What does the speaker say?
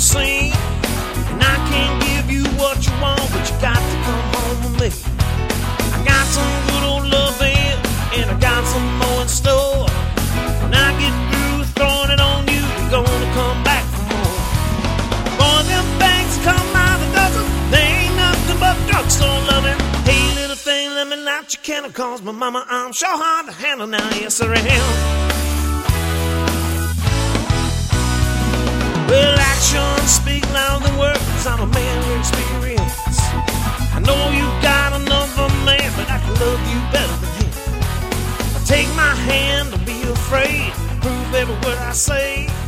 scene. And I can't give you what you want, but you got to come home with me. I got some good old loving, and I got some more in store. When I get through throwing it on you, you're gonna come back for more. Boy, them banks come out the dozen, they ain't nothing but drugstore loving. Hey, little thing, let me light your candle, cause my mama, I'm sure hard to handle now, yes I am. Well, actions speak louder than words, I'm a man with experience. I know you got another man, but I can love you better than him. Take my hand, don't be afraid, prove every word I say.